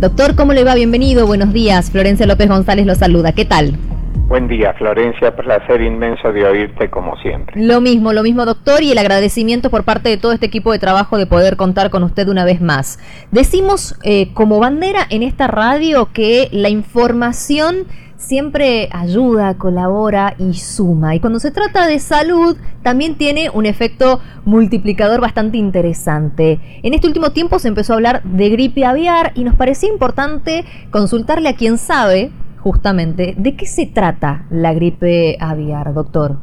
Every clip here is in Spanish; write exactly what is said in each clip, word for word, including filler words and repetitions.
Doctor, ¿cómo le va? Bienvenido, buenos días. Florencia López González lo saluda. ¿Qué tal? Buen día, Florencia, placer inmenso de oírte como siempre. Lo mismo, lo mismo, doctor, y el agradecimiento por parte de todo este equipo de trabajo de poder contar con usted una vez más. Decimos eh, como bandera en esta radio que la información siempre ayuda, colabora y suma. Y cuando se trata de salud, también tiene un efecto multiplicador bastante interesante. En este último tiempo se empezó a hablar de gripe aviar y nos parecía importante consultarle a quien sabe, justamente, ¿de qué se trata la gripe aviar, doctor?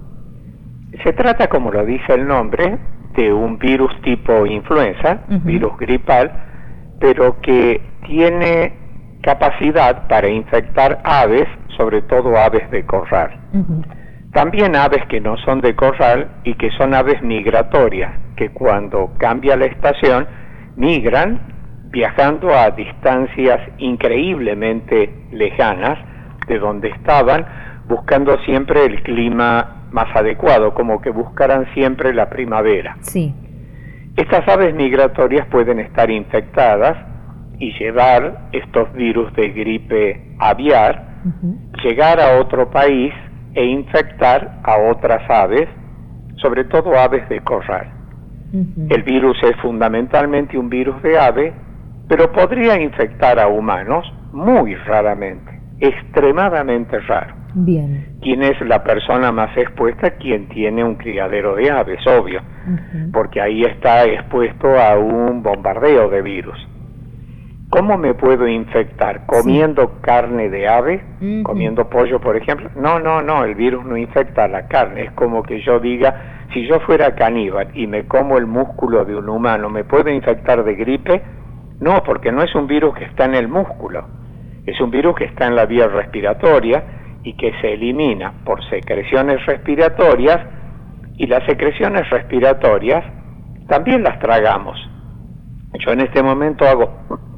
Se trata, como lo dice el nombre, de un virus tipo influenza, uh-huh. virus gripal, pero que tiene capacidad para infectar aves, sobre todo aves de corral. Uh-huh. También aves que no son de corral y que son aves migratorias, que cuando cambia la estación, migran viajando a distancias increíblemente lejanas de donde estaban, buscando siempre el clima más adecuado, como que buscaran siempre la primavera. Sí. Estas aves migratorias pueden estar infectadas y llevar estos virus de gripe aviar, uh-huh. llegar a otro país e infectar a otras aves, sobre todo aves de corral. Uh-huh. El virus es fundamentalmente un virus de ave, pero podría infectar a humanos muy raramente, extremadamente raro. Bien. ¿Quién es la persona más expuesta? Quien tiene un criadero de aves, obvio, uh-huh. porque ahí está expuesto a un bombardeo de virus. ¿Cómo me puedo infectar? ¿Comiendo sí. carne de ave? Uh-huh. ¿Comiendo pollo, por ejemplo? No, no, no, el virus no infecta la carne. Es como que yo diga, si yo fuera caníbal y me como el músculo de un humano, ¿me puedo infectar de gripe? No, porque no es un virus que está en el músculo. Es un virus que está en la vía respiratoria y que se elimina por secreciones respiratorias, y las secreciones respiratorias también las tragamos. Yo en este momento hago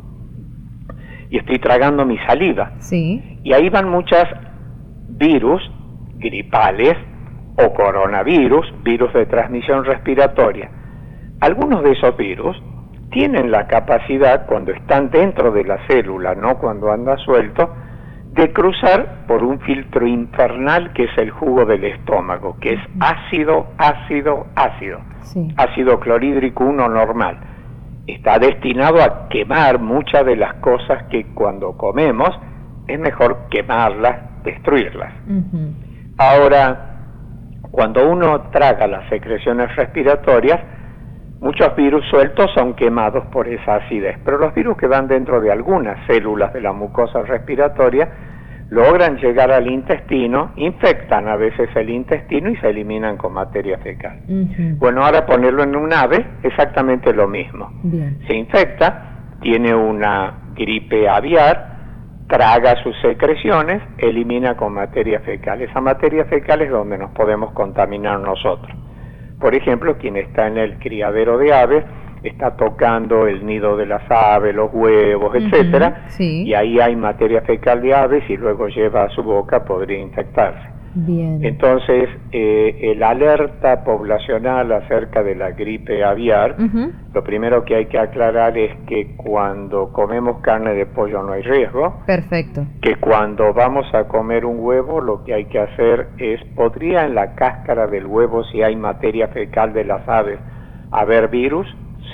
y estoy tragando mi saliva. Sí. Y ahí van muchas virus gripales o coronavirus, virus de transmisión respiratoria. Algunos de esos virus tienen la capacidad, cuando están dentro de la célula, no cuando anda suelto, de cruzar por un filtro infernal que es el jugo del estómago, que es ácido, ácido, ácido. Sí. Ácido clorhídrico uno normal. Está destinado a quemar muchas de las cosas que cuando comemos es mejor quemarlas, destruirlas. Uh-huh. Ahora, cuando uno traga las secreciones respiratorias, muchos virus sueltos son quemados por esa acidez, pero los virus que van dentro de algunas células de la mucosa respiratoria logran llegar al intestino, infectan a veces el intestino y se eliminan con materia fecal. Uh-huh. Bueno, ahora ponerlo en un ave, exactamente lo mismo. Bien. Se infecta, tiene una gripe aviar, traga sus secreciones, elimina con materia fecal. Esa materia fecal es donde nos podemos contaminar nosotros. Por ejemplo, quien está en el criadero de aves está tocando el nido de las aves, los huevos, etcétera, uh-huh, sí. y ahí hay materia fecal de aves y luego lleva a su boca, podría infectarse. Bien. Entonces, eh, el alerta poblacional acerca de la gripe aviar, uh-huh. lo primero que hay que aclarar es que cuando comemos carne de pollo no hay riesgo. Perfecto. Que cuando vamos a comer un huevo, lo que hay que hacer es, ¿podría en la cáscara del huevo, si hay materia fecal de las aves, haber virus?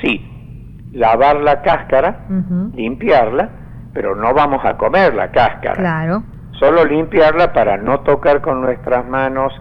Sí. Lavar la cáscara, uh-huh. limpiarla, pero no vamos a comer la cáscara. Claro. Solo limpiarla para no tocar con nuestras manos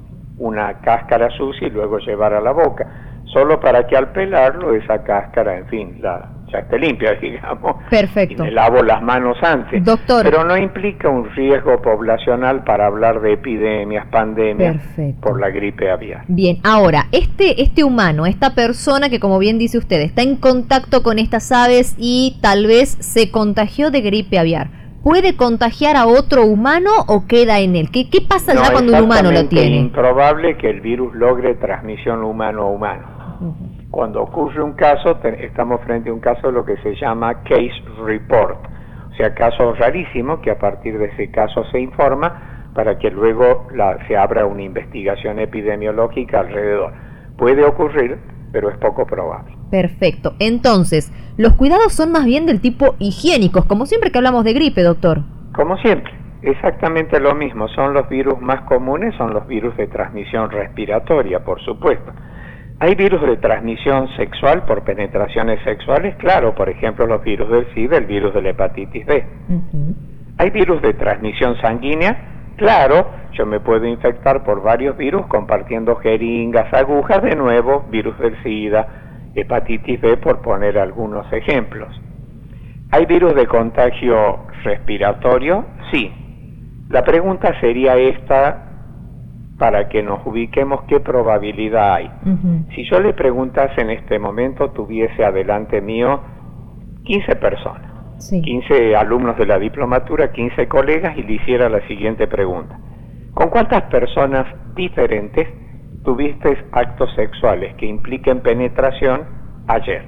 una cáscara sucia y luego llevar a la boca. Solo para que al pelarlo esa cáscara, en fin, la, ya esté limpia, digamos. Perfecto. Y me lavo las manos antes. Doctor. Pero no implica un riesgo poblacional para hablar de epidemias, pandemias. Perfecto. Por la gripe aviar. Bien, ahora, este, este humano, esta persona que, como bien dice usted, está en contacto con estas aves y tal vez se contagió de gripe aviar, ¿puede contagiar a otro humano o queda en él? ¿Qué, qué pasa no, ya cuando un humano lo tiene? Es improbable que el virus logre transmisión humano a humano. Uh-huh. Cuando ocurre un caso, te, estamos frente a un caso de lo que se llama case report, o sea, caso rarísimo que a partir de ese caso se informa para que luego la, se abra una investigación epidemiológica alrededor. Puede ocurrir, pero es poco probable. Perfecto. Entonces, los cuidados son más bien del tipo higiénicos, como siempre que hablamos de gripe, doctor. Como siempre, exactamente lo mismo. Son los virus más comunes, son los virus de transmisión respiratoria, por supuesto. Hay virus de transmisión sexual por penetraciones sexuales, claro, por ejemplo los virus del SIDA, el virus de la hepatitis B. Uh-huh. Hay virus de transmisión sanguínea, claro, yo me puedo infectar por varios virus compartiendo jeringas, agujas, de nuevo, virus del SIDA, hepatitis B, por poner algunos ejemplos. ¿Hay virus de contagio respiratorio? Sí. La pregunta sería esta, para que nos ubiquemos qué probabilidad hay. Uh-huh. Si yo le preguntase en este momento, tuviese adelante mío quince personas, sí. quince alumnos de la diplomatura, quince colegas, y le hiciera la siguiente pregunta. ¿Con cuántas personas diferentes tuviste actos sexuales que impliquen penetración ayer?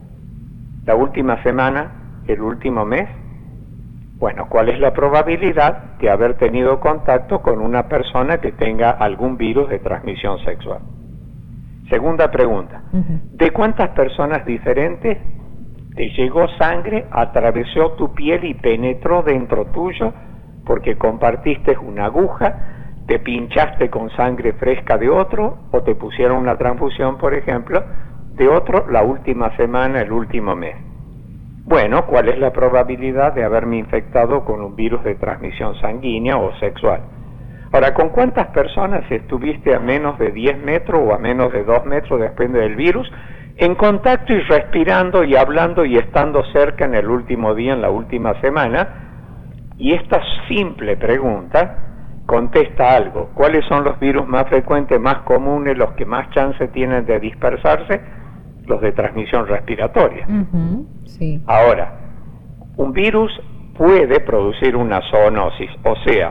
¿La última semana? ¿El último mes? Bueno, ¿cuál es la probabilidad de haber tenido contacto con una persona que tenga algún virus de transmisión sexual? Segunda pregunta, uh-huh. ¿de cuántas personas diferentes te llegó sangre, atravesó tu piel y penetró dentro tuyo porque compartiste una aguja, te pinchaste con sangre fresca de otro o te pusieron una transfusión, por ejemplo, de otro la última semana, el último mes? Bueno, ¿cuál es la probabilidad de haberme infectado con un virus de transmisión sanguínea o sexual? Ahora, ¿con cuántas personas estuviste a menos de diez metros o a menos de dos metros, depende del virus, en contacto y respirando y hablando y estando cerca en el último día, en la última semana? Y esta simple pregunta contesta algo. ¿Cuáles son los virus más frecuentes, más comunes, los que más chance tienen de dispersarse? Los de transmisión respiratoria. Uh-huh, sí. Ahora, un virus puede producir una zoonosis, o sea,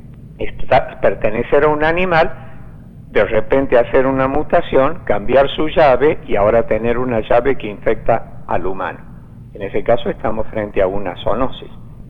está, pertenecer a un animal, de repente hacer una mutación, cambiar su llave y ahora tener una llave que infecta al humano. En ese caso estamos frente a una zoonosis.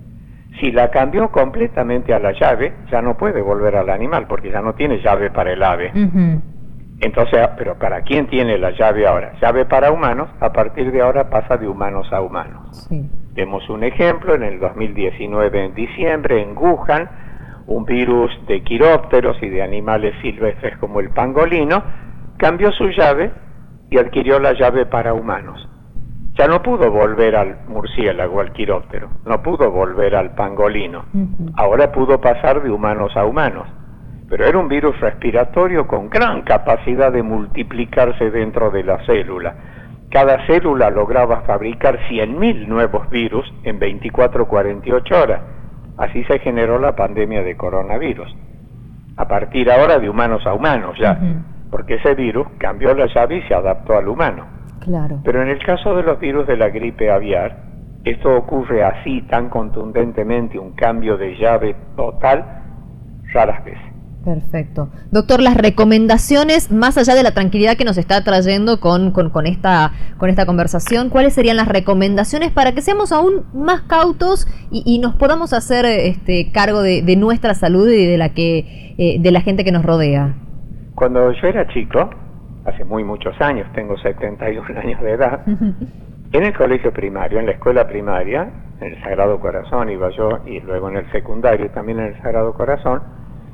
Si la cambió completamente a la llave, ya no puede volver al animal porque ya no tiene llave para el ave. Uh-huh. Entonces, ¿pero para quién tiene la llave ahora? Llave para humanos, a partir de ahora pasa de humanos a humanos. Sí. Demos un ejemplo, en el dos mil diecinueve, en diciembre, en Wuhan, un virus de quirópteros y de animales silvestres como el pangolino, cambió su llave y adquirió la llave para humanos. Ya no pudo volver al murciélago, al quiróptero, no pudo volver al pangolino. Uh-huh. Ahora pudo pasar de humanos a humanos. Pero era un virus respiratorio con gran capacidad de multiplicarse dentro de la célula. Cada célula lograba fabricar cien mil nuevos virus en veinticuatro a cuarenta y ocho horas. Así se generó la pandemia de coronavirus. A partir ahora de humanos a humanos ya, uh-huh. porque ese virus cambió la llave y se adaptó al humano. Claro. Pero en el caso de los virus de la gripe aviar, esto ocurre así tan contundentemente, un cambio de llave total, raras veces. Perfecto. Doctor, las recomendaciones, más allá de la tranquilidad que nos está trayendo con, con, con, esta, con esta conversación, ¿cuáles serían las recomendaciones para que seamos aún más cautos y, y nos podamos hacer este, cargo de, de nuestra salud y de la, que, eh, de la gente que nos rodea? Cuando yo era chico, hace muy muchos años, tengo setenta y un años de edad, en el colegio primario, en la escuela primaria, en el Sagrado Corazón iba yo, y luego en el secundario también en el Sagrado Corazón,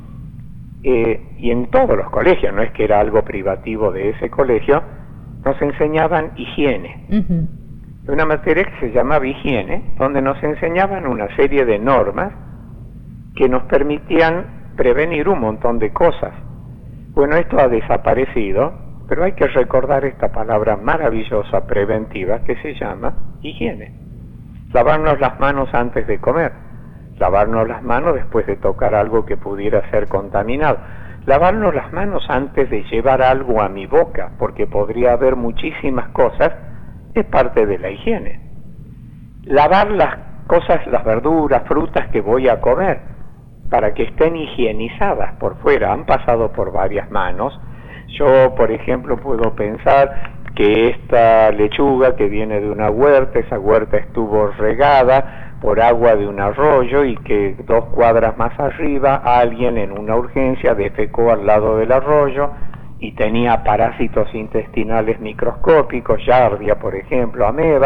Eh, y en todos los colegios, no es que era algo privativo de ese colegio, nos enseñaban higiene. Uh-huh. Una materia que se llamaba higiene, donde nos enseñaban una serie de normas que nos permitían prevenir un montón de cosas. Bueno, esto ha desaparecido, pero hay que recordar esta palabra maravillosa, preventiva, que se llama higiene. Lavarnos las manos antes de comer. Lavarnos las manos después de tocar algo que pudiera ser contaminado. Lavarnos las manos antes de llevar algo a mi boca, porque podría haber muchísimas cosas, es parte de la higiene. Lavar las cosas, las verduras, frutas que voy a comer, para que estén higienizadas por fuera, han pasado por varias manos. Yo, por ejemplo, puedo pensar que esta lechuga que viene de una huerta, esa huerta estuvo regada por agua de un arroyo y que dos cuadras más arriba alguien en una urgencia defecó al lado del arroyo y tenía parásitos intestinales microscópicos, Giardia por ejemplo, ameba,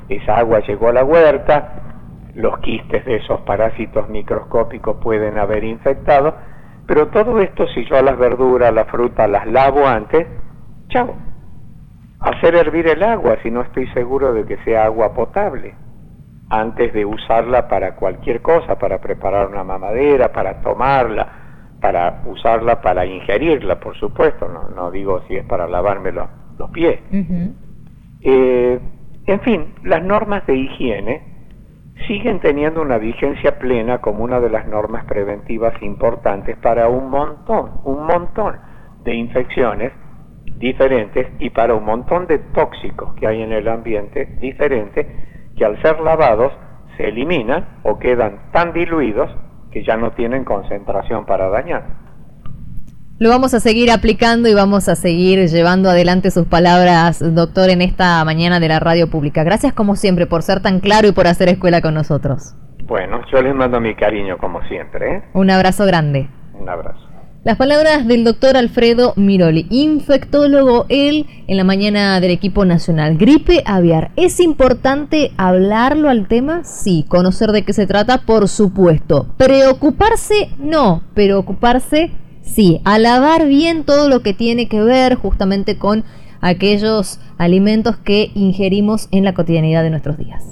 esa agua llegó a la huerta, los quistes de esos parásitos microscópicos pueden haber infectado, pero todo esto, si yo a las verduras, a la fruta las lavo antes, chao. Hacer hervir el agua si no estoy seguro de que sea agua potable, antes de usarla para cualquier cosa, para preparar una mamadera, para tomarla, para usarla para ingerirla, por supuesto, no, no digo si es para lavarme los, los pies. Uh-huh. eh, en fin, las normas de higiene siguen teniendo una vigencia plena como una de las normas preventivas importantes para un montón, un montón de infecciones diferentes y para un montón de tóxicos que hay en el ambiente diferentes que al ser lavados se eliminan o quedan tan diluidos que ya no tienen concentración para dañar. Lo vamos a seguir aplicando y vamos a seguir llevando adelante sus palabras, doctor, en esta mañana de la radio pública. Gracias como siempre por ser tan claro y por hacer escuela con nosotros. Bueno, yo les mando mi cariño como siempre, ¿eh? Un abrazo grande. Un abrazo. Las palabras del doctor Alfredo Miroli, infectólogo, él en la mañana del equipo nacional. Gripe aviar, ¿es importante hablarlo al tema? Sí. ¿Conocer de qué se trata? Por supuesto. ¿Preocuparse? No. ¿Preocuparse? Sí. A lavar bien todo lo que tiene que ver justamente con aquellos alimentos que ingerimos en la cotidianidad de nuestros días.